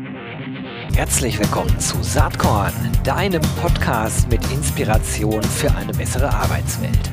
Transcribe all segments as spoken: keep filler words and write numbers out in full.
Herzlich willkommen zu Saatkorn, deinem Podcast mit Inspiration für eine bessere Arbeitswelt.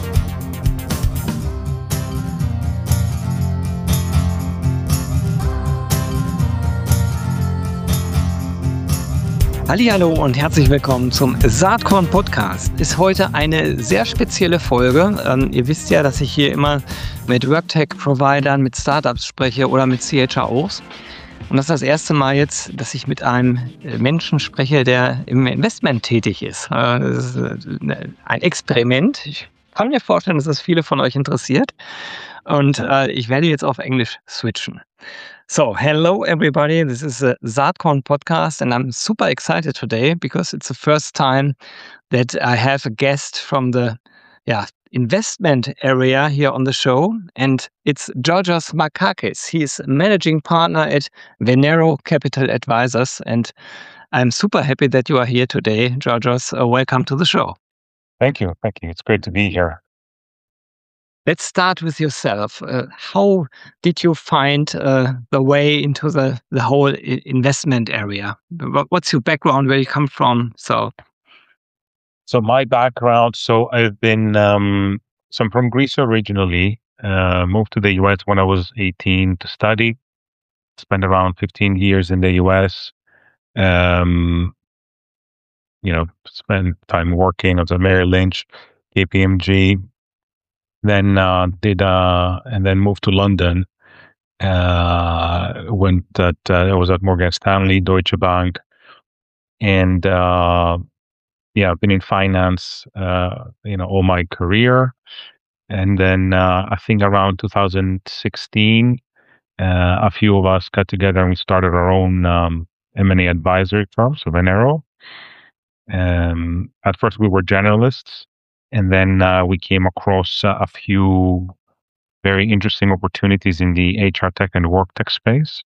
Hallihallo und herzlich willkommen zum Saatkorn Podcast. Ist heute eine sehr spezielle Folge. Ähm, ihr wisst ja, dass ich hier immer mit WorkTech-Providern, mit Startups spreche oder mit C H R Os. Und das ist das erste Mal jetzt, dass ich mit einem Menschen spreche, der im Investment tätig ist. Das ist ein Experiment. Ich kann mir vorstellen, dass das viele von euch interessiert. Und äh, ich werde jetzt auf Englisch switchen. So, hello everybody. This is a Saatkorn podcast, and I'm super excited today because it's the first time that I have a guest from the yeah, investment area here on the show, and it's Georgios Markakis. He's managing partner at Venero Capital Advisors, and I'm super happy that you are here today, Georgios. Uh, welcome to the show. Thank you. Thank you. It's great to be here. Let's start with yourself. Uh, how did you find uh, the way into the, the whole I- investment area? What, what's your background, where you come from? So, So my background, so I've been, um, so I'm from Greece originally, uh, moved to the U S when I was eighteen to study, spent around fifteen years in the U S, um, you know, spent time working at the Merrill Lynch, K P M G, then uh, did, uh, and then moved to London, uh, went at, uh, I was at Morgan Stanley, Deutsche Bank, and, uh, yeah, I've been in finance, uh, you know, all my career. And then uh, I think around two thousand sixteen, uh, a few of us got together and we started our own um, M and A advisory firm, so Venero. Um, at first we were generalists, and then uh, we came across uh, a few very interesting opportunities in the H R tech and work tech space.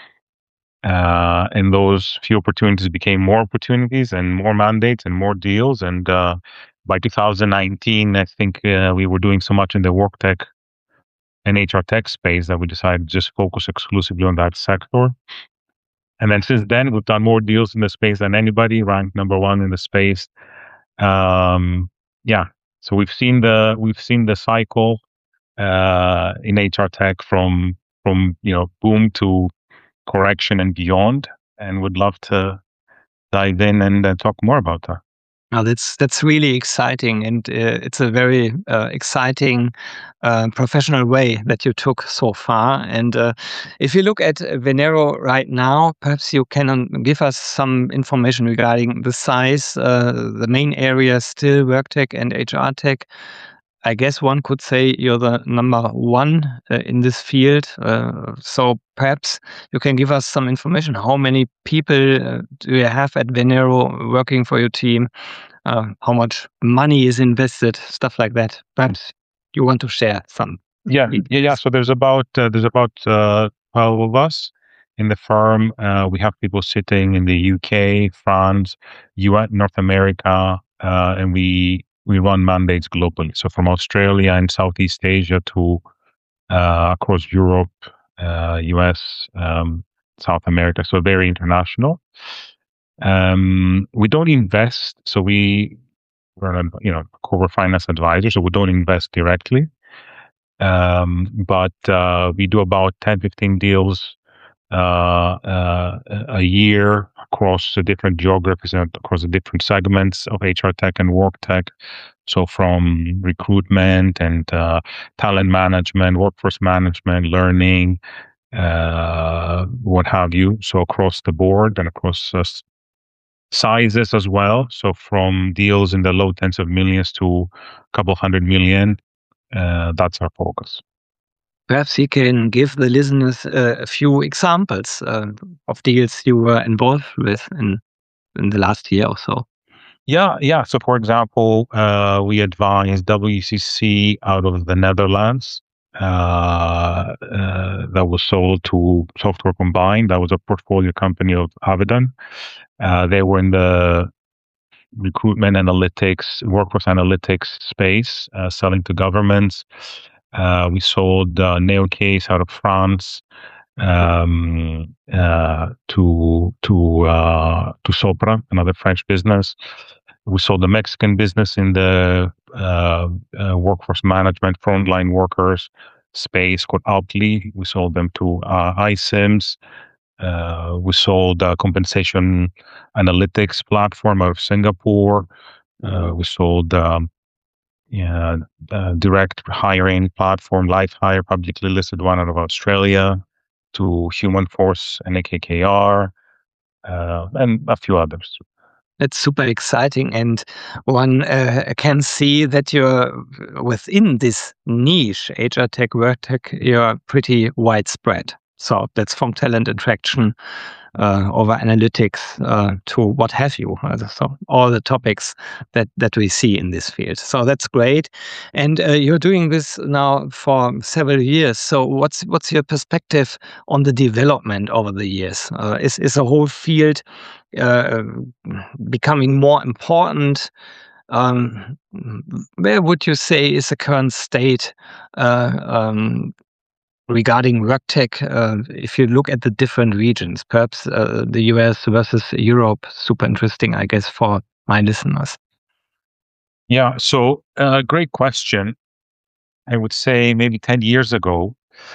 Uh, and those few opportunities became more opportunities and more mandates and more deals. And uh, by two thousand nineteen, I think uh, we were doing so much in the work tech and H R tech space that we decided to just focus exclusively on that sector. And then since then, we've done more deals in the space than anybody, ranked number one in the space. Um, yeah, so we've seen the we've seen the cycle uh, in H R tech from from you know boom to correction and beyond, and would love to dive in and uh, talk more about that. now that's that's really exciting, and uh, it's a very uh, exciting uh, professional way that you took so far. And uh, if you look at Venero right now, perhaps you can um, give us some information regarding the size, uh, the main areas, still WorkTech and H R tech. I guess one could say you're the number one uh, in this field. Uh, so perhaps you can give us some information. How many people uh, do you have at Venero working for your team? Uh, how much money is invested? Stuff like that. Perhaps you want to share some. Yeah, yeah, yeah. So there's about uh, there's about uh, twelve of us in the firm. Uh, we have people sitting in the U K, France, U S, North America, uh, and we we run mandates globally. So from Australia and Southeast Asia to uh, across Europe, uh, U S, um, South America. So very international. Um, we don't invest. So we, we're a, you know, corporate finance advisor. So we don't invest directly. Um, but uh, we do about ten, fifteen deals uh, uh, a year across the different geographies and across the different segments of H R tech and work tech. So from recruitment and uh, talent management, workforce management, learning, uh, what have you. So across the board and across uh, sizes as well. So from deals in the low tens of millions to a couple hundred million. Uh, that's our focus. Perhaps you can give the listeners uh, a few examples uh, of deals you were involved with in, in the last year or so. Yeah, yeah. So for example, uh, we advised W C C out of the Netherlands. Uh, uh, that was sold to Software Combined. That was a portfolio company of Avidan. Uh, they were in the recruitment analytics, workforce analytics space, uh, selling to governments. Uh, we sold uh, Neocase out of France. um, uh, to to uh, to Sopra, another French business. We sold the Mexican business in the uh, uh, workforce management, frontline workers space called Outly. We sold them to uh, iCIMS. Uh, we sold a compensation analytics platform out of Singapore. Uh, we sold um, yeah, uh, direct hiring platform, LifeHire, publicly listed one out of Australia, to Human Force and A K K R, uh, and a few others. It's super exciting, and one uh, can see that you're within this niche, H R tech, work tech, you're pretty widespread. So that's from talent attraction uh, over analytics uh, to what have you. So all the topics that, that we see in this field. So that's great. And uh, you're doing this now for several years. So what's what's your perspective on the development over the years? Uh, is, is the whole field uh, becoming more important? Um, where would you say is the current state uh, um, regarding WorkTech, uh, if you look at the different regions, perhaps uh, the U S versus Europe? Super interesting, I guess, for my listeners. Yeah, so uh, great question. I would say maybe ten years ago,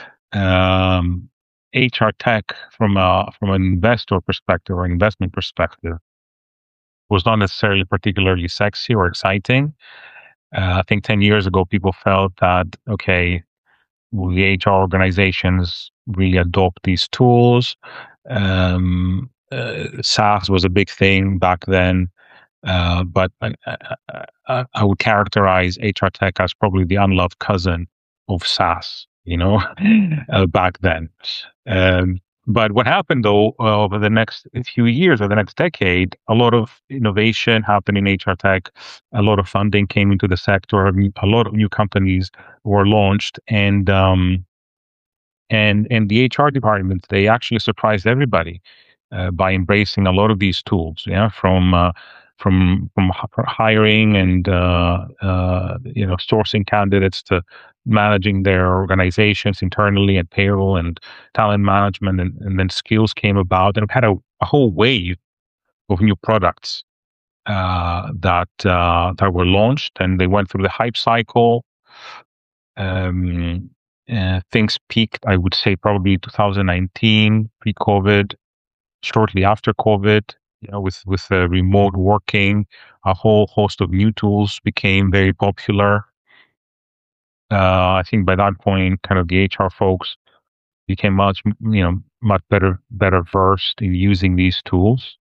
um, H R tech from a from an investor perspective or investment perspective was not necessarily particularly sexy or exciting. Uh, I think ten years ago, people felt that, okay, will the H R organizations really adopt these tools? Um, uh, SaaS was a big thing back then, uh, but I, I, I would characterize H R tech as probably the unloved cousin of SaaS, you know, uh, back then. Um, but what happened though uh, over the next few years or the next decade, a lot of innovation happened in H R tech. A lot of funding came into the sector. A lot of new companies were launched, and um, and and the H R department, they actually surprised everybody uh, by embracing a lot of these tools. Yeah, from uh, from from hiring and uh, uh, you know sourcing candidates to managing their organizations internally and payroll and talent management, and, and then skills came about, and we had a, a whole wave of new products uh, that uh, that were launched, and they went through the hype cycle. Um, uh, things peaked, I would say, probably two thousand nineteen, pre-COVID, shortly after COVID. You know, with with uh, remote working, a whole host of new tools became very popular. Uh, I think by that point, kind of the H R folks became much, you know, much better, better versed in using these tools.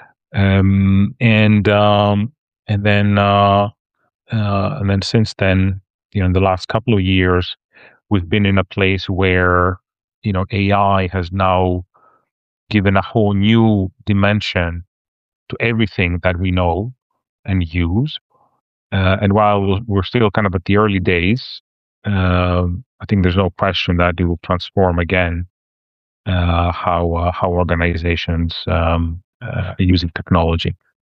Um, and um, and then uh, uh, and then since then, you know, in the last couple of years, we've been in a place where, you know, A I has now given a whole new dimension to everything that we know and use. Uh, and while we're still kind of at the early days, uh, I think there's no question that it will transform again uh, how uh, how organizations um, uh, are using technology.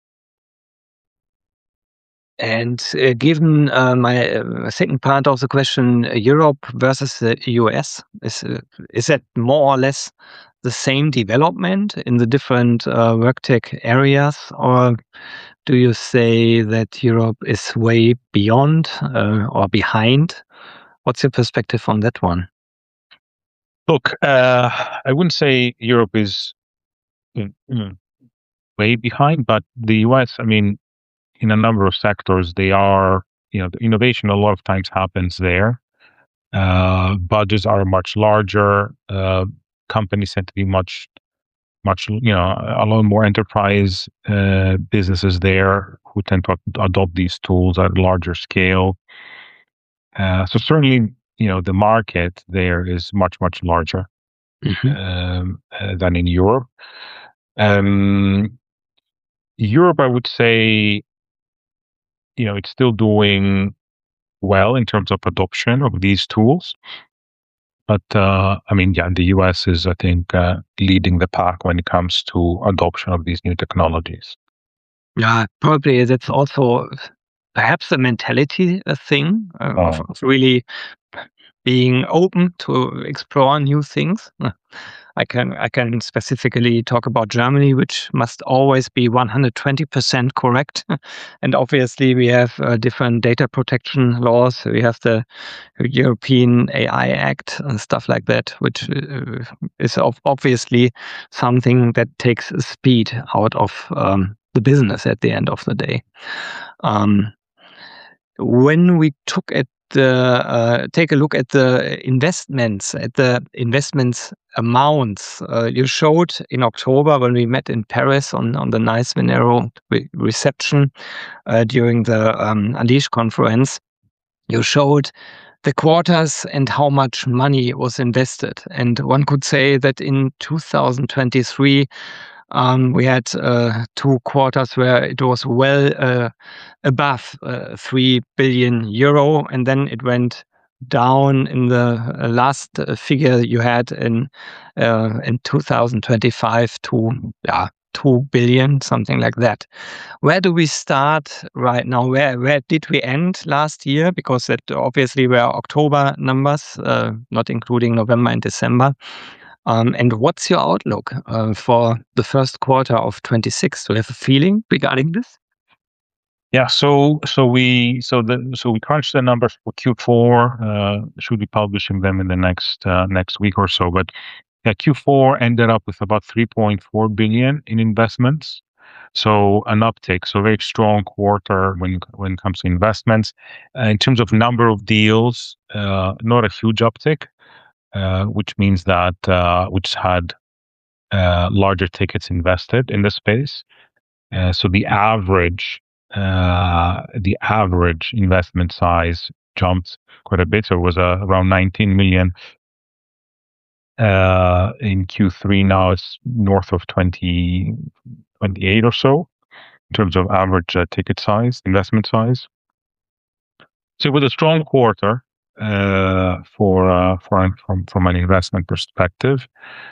And uh, given uh, my uh, second part of the question, uh, Europe versus the U S, is uh, is that more or less the same development in the different uh, WorkTech areas, or do you say that Europe is way beyond uh, or behind? What's your perspective on that one? Look, uh, I wouldn't say Europe is mm, mm, way behind, but the U S, I mean, in a number of sectors, they are, you know, the innovation a lot of times happens there. Uh, budgets are much larger. Uh, companies tend to be much, much, you know, a lot more enterprise uh, businesses there who tend to adopt these tools at a larger scale. Uh, so certainly, you know, the market there is much, much larger mm-hmm. um, uh, than in Europe. Um, Europe, I would say, you know, it's still doing well in terms of adoption of these tools. But, uh, I mean, yeah, the U S is, I think, uh, leading the pack when it comes to adoption of these new technologies. Yeah, probably that's also perhaps a mentality a thing uh, oh. of, of really being open to explore new things. I can I can specifically talk about Germany, which must always be one hundred twenty percent correct. And obviously we have uh, different data protection laws. We have the European A I Act and stuff like that, which uh, is obviously something that takes speed out of um, the business at the end of the day. Um, when we took at the uh, take a look at the investments, at the investments amounts, uh, you showed in October when we met in Paris on, on the Nice Venero re- reception uh, during the um, Unleash conference, you showed the quarters and how much money was invested. And one could say that in two thousand twenty-three, Um, we had uh, two quarters where it was well uh, above uh, three billion euro, and then it went down in the uh, last uh, figure you had in uh, in two thousand twenty-five to yeah, two billion, something like that. Where do we start right now? Where where did we end last year? Because that obviously were October numbers, uh, not including November and December. Um, and what's your outlook uh, for the first quarter of twenty-six? Do you have a feeling regarding this? Yeah, so so we so the so we crunched the numbers for Q four. Uh, should be publishing them in the next uh, next week or so. But yeah, Q four ended up with about three point four billion in investments. So an uptick, so very strong quarter when when it comes to investments. Uh, in terms of number of deals, uh, not a huge uptick. Uh, which means that uh, which had uh, larger tickets invested in the space. Uh, so the average uh, the average investment size jumped quite a bit. So it was uh, around nineteen million uh, in Q three. Now it's north of twenty, twenty-eight or so in terms of average uh, ticket size, investment size. So with a strong quarter. Uh, for uh, for from from an investment perspective,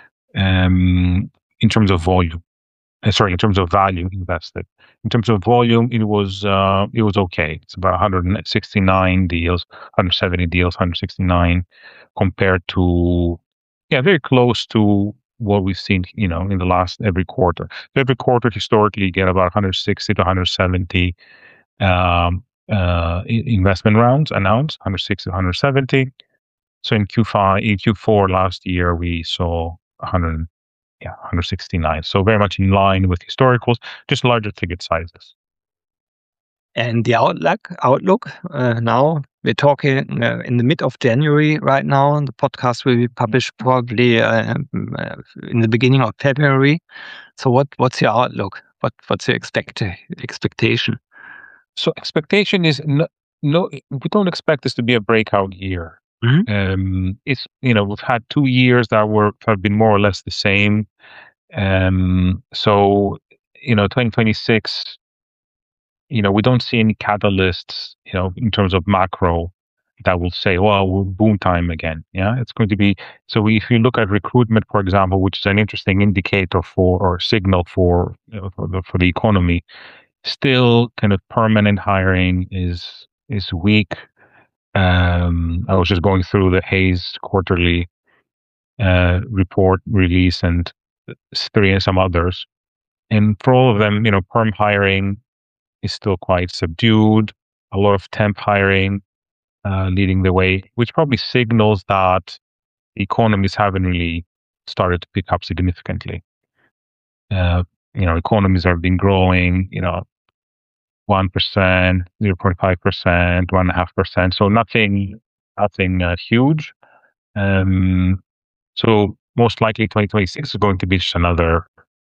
um, in terms of volume, uh, sorry, in terms of value invested. In terms of volume, it was uh, it was okay. It's about one hundred sixty-nine deals, one hundred seventy deals, one hundred sixty-nine, compared to yeah, very close to what we've seen, you know, in the last every quarter. Every quarter historically you get about one hundred sixty to one hundred seventy. Um, Uh, investment rounds announced, one hundred sixty, one hundred seventy. So in Q five, in Q four last year, we saw one hundred, yeah, one hundred sixty-nine. So very much in line with historicals, just larger ticket sizes. And the outlook, outlook uh, now we're talking uh, in the mid of January right now. The podcast will be published probably uh, in the beginning of February. So what what's your outlook? What what's your expect expectation? So expectation is no, no, we don't expect this to be a breakout year. Mm-hmm. Um, it's, you know, we've had two years that were have been more or less the same. Um, so, you know, twenty twenty-six, you know, we don't see any catalysts, you know, in terms of macro that will say, well, we're boom time again. Yeah, it's going to be, so if you look at recruitment, for example, which is an interesting indicator for, or signal for, you know, for the, for the economy, still kind of permanent hiring is is weak. Um, I was just going through the Hays quarterly uh, report release and three and some others, and for all of them, you know, perm hiring is still quite subdued. A lot of temp hiring uh, leading the way, which probably signals that economies haven't really started to pick up significantly. Uh, you know, economies have been growing, you know, one percent, zero point five percent, one point five percent. So nothing, nothing uh, huge. Um, so most likely twenty twenty-six is going to be just another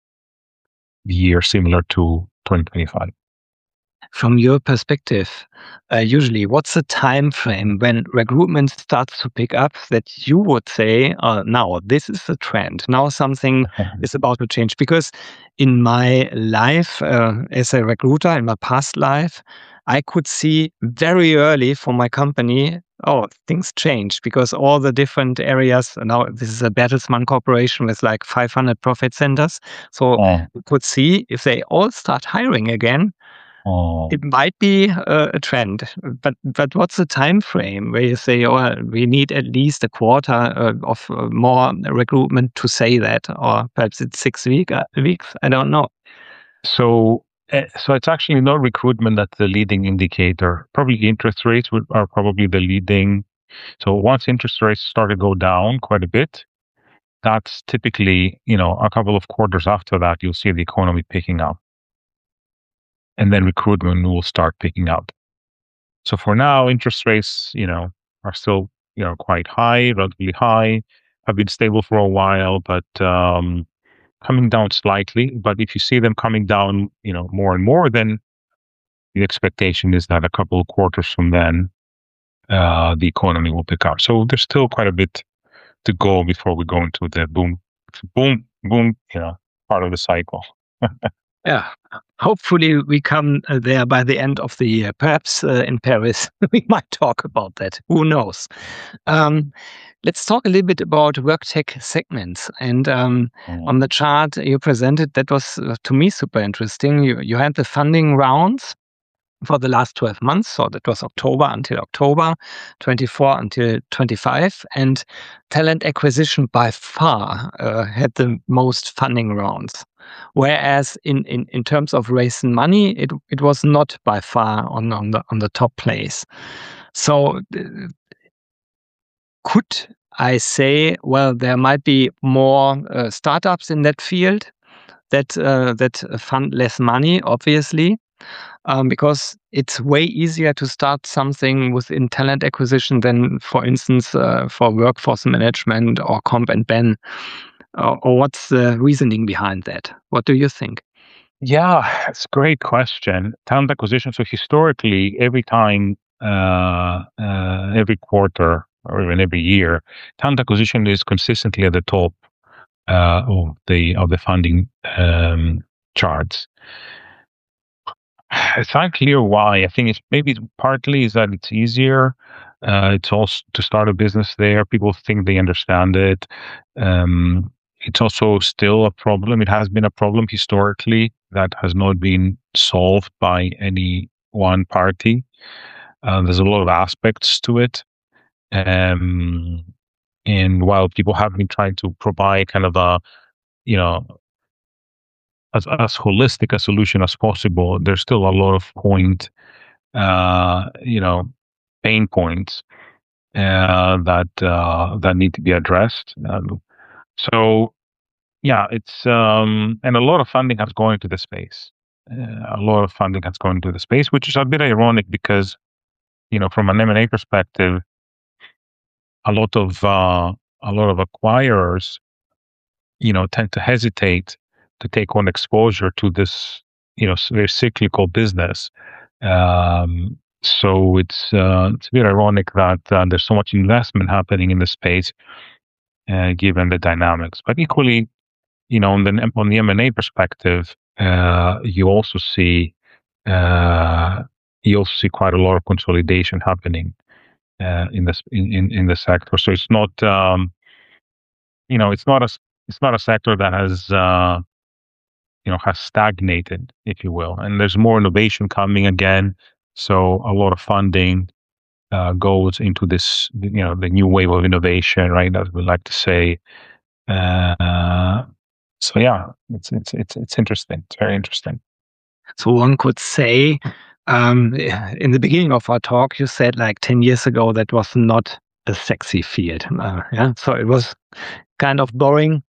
year similar to twenty twenty-five. From your perspective, uh, usually what's the time frame when recruitment starts to pick up that you would say, uh, now this is the trend, now something is about to change? Because in my life uh, as a recruiter, in my past life, I could see very early for my company, oh, things change because all the different areas, now this is a Bertelsmann Corporation with like five hundred profit centers. So yeah. You could see if they all start hiring again, Oh. It might be a, a trend, but but what's the time frame where you say, oh, we need at least a quarter uh, of uh, more recruitment to say that, or perhaps it's six week, uh, weeks? I don't know. So, uh, so it's actually not recruitment that's the leading indicator. Probably interest rates would, are probably the leading. So once interest rates start to go down quite a bit, that's typically, you know, a couple of quarters after that, you'll see the economy picking up. And then recruitment will start picking up. So for now, interest rates, you know, are still, you know, quite high, relatively high, have been stable for a while, but um, coming down slightly. But if you see them coming down, you know, more and more, then the expectation is that a couple of quarters from then, uh, the economy will pick up. So there's still quite a bit to go before we go into the boom, boom, boom, you know, part of the cycle. Yeah, hopefully we come uh, there by the end of the year. Perhaps uh, in Paris we might talk about that. Who knows? Um, let's talk a little bit about WorkTech segments. And um, Mm. on the chart you presented, that was uh, to me super interesting. You you had the funding rounds for the last twelve months. So that was October until October, twenty-four until twenty-five. And talent acquisition by far uh, had the most funding rounds. Whereas in, in, in terms of raising money, it it was not by far on, on the on the top place. So uh, could I say, well, there might be more uh, startups in that field that uh, that fund less money, obviously, um, because it's way easier to start something within talent acquisition than, for instance, uh, for workforce management or comp and ben. Uh, or what's the reasoning behind that? What do you think? Yeah, it's a great question. Talent acquisition. So historically, every time, uh, uh, every quarter or even every year, talent acquisition is consistently at the top uh, of the of the funding um, charts. It's unclear why. I think it's maybe partly is that it's easier. Uh, it's also to start a business there. People think they understand it. Um, it's also still a problem. It has been a problem historically that has not been solved by any one party. Uh, there's a lot of aspects to it. Um, and while people have been trying to provide kind of a, you know, as, as holistic a solution as possible, there's still a lot of point, uh, you know, pain points uh, that uh, that need to be addressed. Um, so, yeah, it's um, and a lot of funding has gone into the space. Uh, a lot of funding has gone into the space, which is a bit ironic because, you know, from an M and A perspective, a lot of uh, a lot of acquirers, you know, tend to hesitate to take on exposure to this, you know, very cyclical business. Um, so it's uh, it's a bit ironic that uh, there's so much investment happening in the space, uh, given the dynamics. But equally, you know, on the on the M and A perspective, uh, you also see uh, you also see quite a lot of consolidation happening uh, in this in, in in the sector. So it's not um, you know it's not a it's not a sector that has uh, you know has stagnated, if you will, and there's more innovation coming again. So a lot of funding uh, goes into this, you know, the new wave of innovation, right? As we like to say. Uh, so yeah, it's it's it's it's interesting. It's very interesting. So one could say, um, in the beginning of our talk, you said like ten years ago that was not a sexy field. Uh, yeah, so it was kind of boring.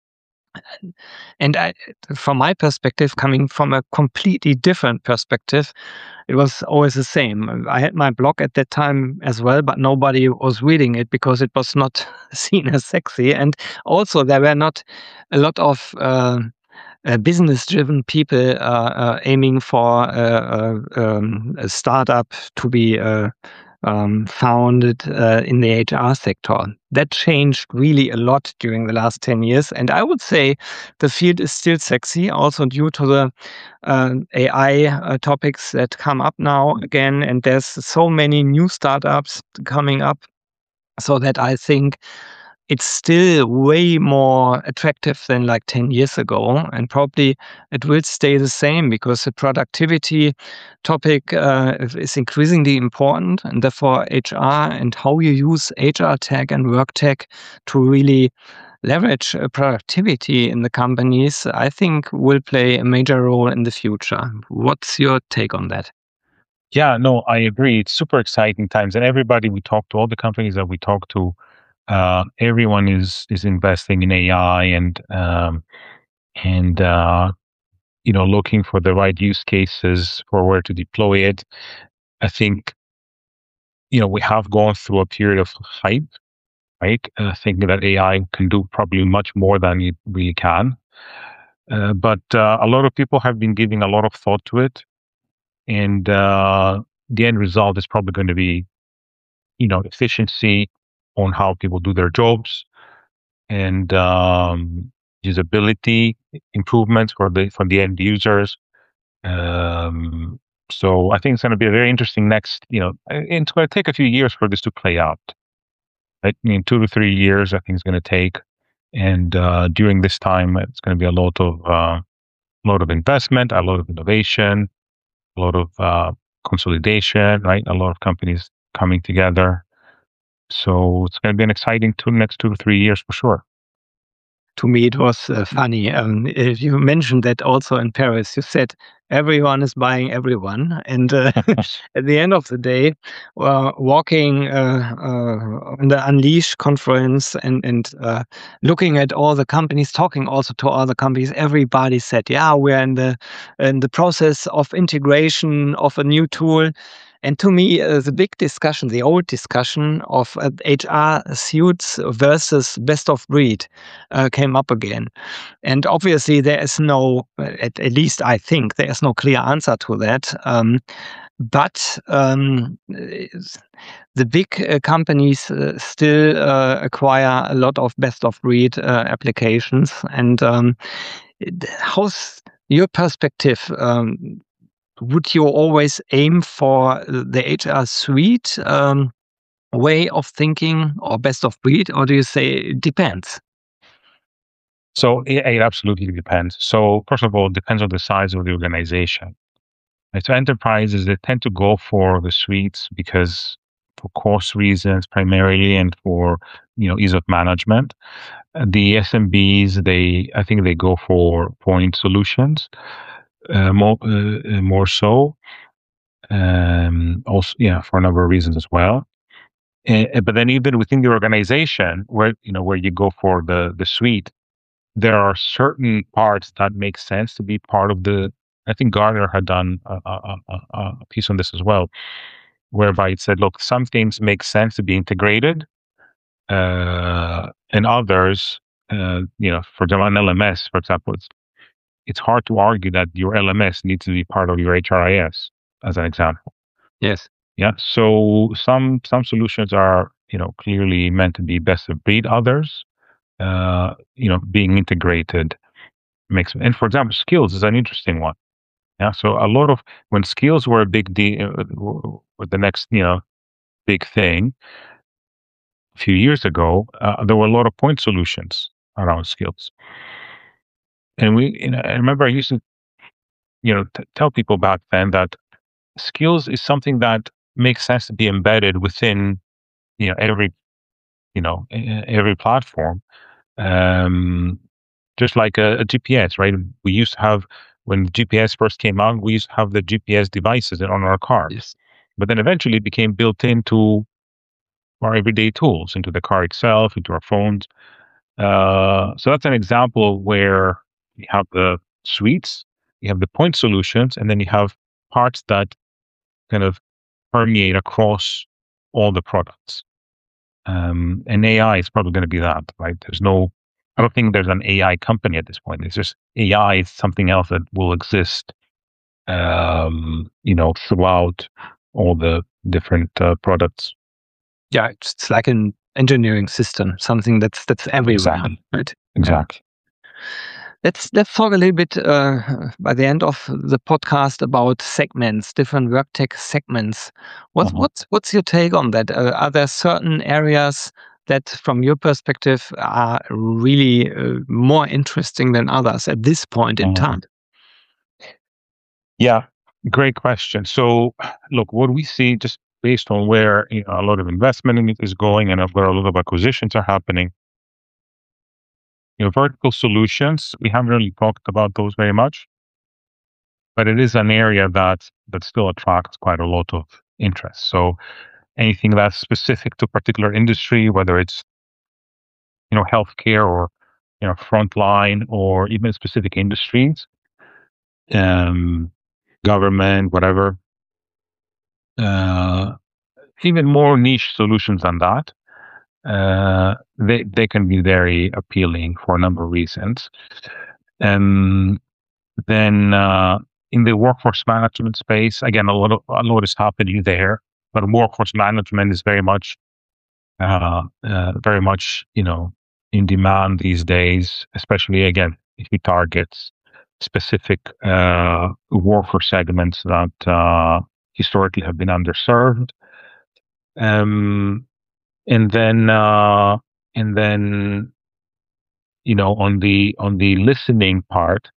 And I, from my perspective, coming from a completely different perspective, it was always the same. I had my blog at that time as well, but nobody was reading it because it was not seen as sexy. And also there were not a lot of uh, uh, business-driven people uh, uh, aiming for uh, uh, um, a startup to be uh, um, founded uh, in the H R sector. That changed really a lot during the last ten years. And I would say the field is still sexy, also due to the uh, A I uh, topics that come up now again. And there's so many new startups coming up, so that I think it's still way more attractive than like ten years ago, and probably it will stay the same because the productivity topic uh, is increasingly important, and therefore H R and how you use H R tech and work tech to really leverage uh, productivity in the companies, I think will play a major role in the future. What's your take on that? Yeah, no, I agree. It's super exciting times, and everybody we talk to, all the companies that we talk to, uh, everyone is is investing in A I and um, and uh, you know looking for the right use cases for where to deploy it. I think you know we have gone through a period of hype, right? Uh, thinking that A I can do probably much more than it really can, uh, but uh, a lot of people have been giving a lot of thought to it, and uh, the end result is probably going to be you know efficiency on how people do their jobs and um, usability improvements for the for the end users. Um, so I think it's going to be a very interesting next. You know, and it's going to take a few years for this to play out. I mean, two to three years, I think it's going to take. And uh, during this time, it's going to be a lot of uh, lot of investment, a lot of innovation, a lot of uh, consolidation, right? A lot of companies coming together. So it's going to be an exciting two next two to three years for sure. To me, it was uh, funny. Um, you mentioned that also in Paris. You said everyone is buying everyone, and uh, at the end of the day, uh, walking uh, uh, on the Unleash conference and and uh, looking at all the companies, talking also to all the companies, everybody said, "Yeah, we're in the in the process of integration of a new tool." And to me, uh, the big discussion, the old discussion of uh, H R suits versus best of breed uh, came up again. And obviously, there is no, at, at least I think, there is no clear answer to that. Um, but um, the big uh, companies uh, still uh, acquire a lot of best of breed uh, applications. And um, how's your perspective? Um, would you always aim for the H R suite um, way of thinking or best of breed, or do you say it depends? So it, it absolutely depends. So first of all, it depends on the size of the organization. Right? So enterprises, they tend to go for the suites because for cost reasons primarily and for you know ease of management. Uh, The S M Bs, they I think they go for point solutions uh, more uh, uh, more so. Um, also, yeah, for a number of reasons as well. Uh, but then even within the organization, where you know where you go for the the suite, there are certain parts that make sense to be part of the. I think Gartner had done a, a, a, a piece on this as well, whereby it said, look, some things make sense to be integrated, uh, and others, uh, you know, for example, an L M S, for example, it's it's hard to argue that your L M S needs to be part of your H R I S, as an example. Yes. Yeah. So some some solutions are you know clearly meant to be best of breed. Others, uh, you know, being integrated makes. And for example, skills is an interesting one. Yeah. So a lot of when skills were a big deal, uh, the next you know big thing a few years ago, uh, there were a lot of point solutions around skills. And we, you know, I remember I used to, you know, t- tell people back then that skills is something that makes sense to be embedded within, you know, every, you know, e- e- every platform. Um, just like a, a G P S, right? We used to have when G P S first came out, we used to have the G P S devices on our cars, Yes. but then eventually it became built into our everyday tools, into the car itself, into our phones. Uh, so that's an example where you have the suites, you have the point solutions, and then you have parts that kind of permeate across all the products. Um, and A I is probably going to be that, right? There's no, I don't think there's an A I company at this point. It's just A I is something else that will exist, um, you know, throughout all the different uh, products. Yeah, it's, it's like an engineering system, something that's that's everywhere, Exactly. right? Exactly. Let's let's talk a little bit uh, by the end of the podcast about segments, different work tech segments. What's Mhm. what's what's your take on that? Uh, are there certain areas that, from your perspective, are really uh, more interesting than others at this point in Mhm. time? Yeah, great question. So, look, what we see just based on where you know, a lot of investment in it is going and where a lot of acquisitions are happening. You know, vertical solutions, we haven't really talked about those very much, but it is an area that that still attracts quite a lot of interest. So, anything that's specific to a particular industry, whether it's you know healthcare or you know frontline or even specific industries, um, government, whatever. Uh, even more niche solutions than that, uh, they they can be very appealing for a number of reasons. And then uh, in the workforce management space, again, a lot of a lot is happening there, but workforce management is very much, uh, uh, very much, you know, in demand these days. Especially again, if you target specific uh, workforce segments that uh, historically have been underserved. Um, and then uh, and then you know on the on the listening part,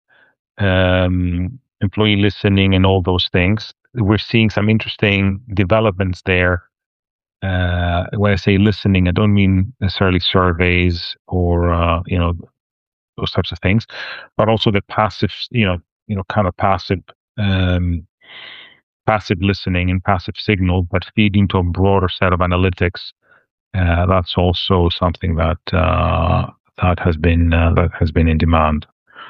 um, employee listening and all those things, we're seeing some interesting developments there. Uh, when I say listening, I don't mean necessarily surveys or uh, you know those types of things, but also the passive, you know, you know, kind of passive, um, passive listening and passive signal, but feeding to a broader set of analytics. Uh, that's also something that uh, that has been uh, that has been in demand.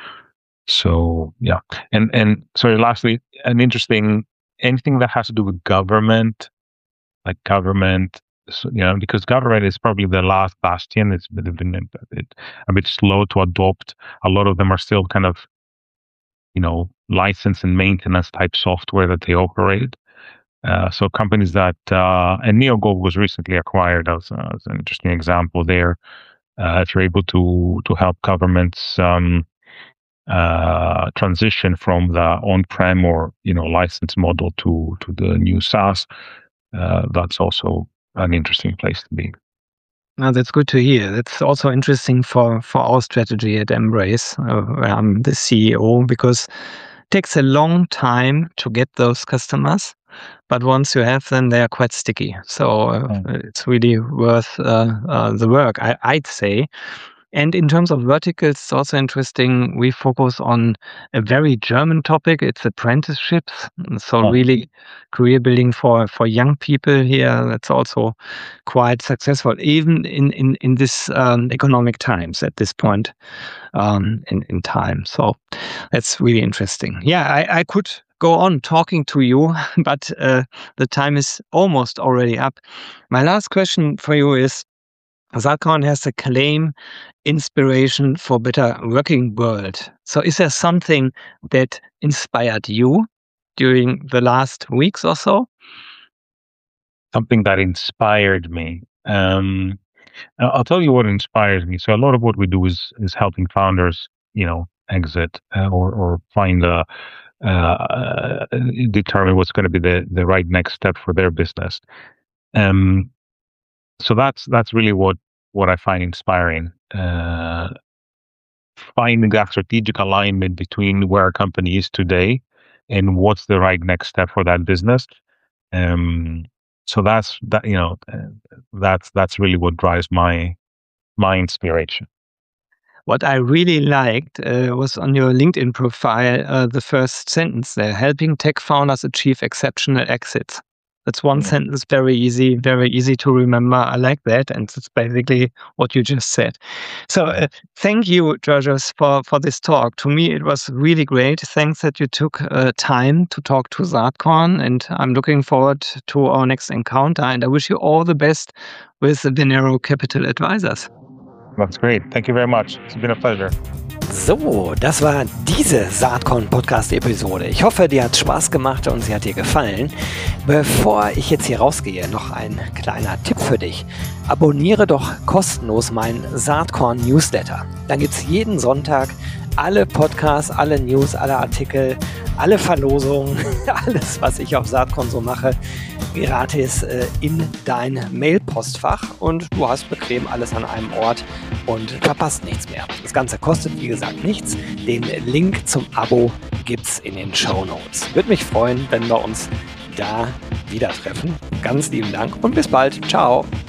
So yeah, and and sorry, lastly, an interesting anything that has to do with government, like government, so, you know, because government is probably the last bastion. It's been, been a, bit, a bit slow to adopt. A lot of them are still kind of, you know, license and maintenance type software that they operate. Uh, so companies that uh, and NeoGo was recently acquired as, uh, as an interesting example there. Uh, if you're able to to help governments um, uh, transition from the on-prem or you know license model to to the new SaaS, uh, that's also an interesting place to be. Now, that's good to hear. That's also interesting for, for our strategy at Embrace, uh, where I'm the C E O, because it takes a long time to get those customers. But once you have them, they are quite sticky. So uh, mm. it's really worth uh, uh, the work, I, I'd say. And in terms of verticals, it's also interesting. We focus on a very German topic. It's apprenticeships. So oh. really career building for, for young people here. That's also quite successful, even in, in, in this um, economic times at this point um, in, in time. So that's really interesting. Yeah, I, I could go on talking to you, but uh, the time is almost already up. My last question for you is, Saatkorn has a claim, inspiration for better working world. So is there something that inspired you during the last weeks or so? Something that inspired me. Um, I'll tell you what inspires me. So a lot of what we do is is helping founders, you know, exit uh, or or find a uh, determine what's going to be the the right next step for their business. Um, so that's that's really what what I find inspiring. Uh, finding that strategic alignment between where a company is today and what's the right next step for that business. Um, so that's that. You know, uh, that's that's really what drives my my inspiration. What I really liked uh, was on your LinkedIn profile, uh, the first sentence there, helping tech founders achieve exceptional exits. That's one yeah. sentence, very easy, very easy to remember. I like that. And it's basically what you just said. So uh, thank you, Georgios, for, for this talk. To me, it was really great. Thanks that you took uh, time to talk to Saatkorn. And I'm looking forward to our next encounter. And I wish you all the best with the Venero Capital Advisors. That's great. Thank you very much. It's been a pleasure. So, das war diese Saatkorn-Podcast-Episode. Ich hoffe, dir hat Spaß gemacht und sie hat dir gefallen. Bevor ich jetzt hier rausgehe, noch ein kleiner Tipp für dich. Abonniere doch kostenlos meinen Saatkorn-Newsletter. Dann gibt es jeden Sonntag alle Podcasts, alle News, alle Artikel, alle Verlosungen, alles, was ich auf Saatkorn so mache, gratis äh, in dein Mailpostfach und du hast bequem alles an einem Ort und verpasst nichts mehr. Das Ganze kostet, wie gesagt, nichts. Den Link zum Abo gibt's in den Shownotes. Würde mich freuen, wenn wir uns da wieder treffen. Ganz lieben Dank und bis bald. Ciao.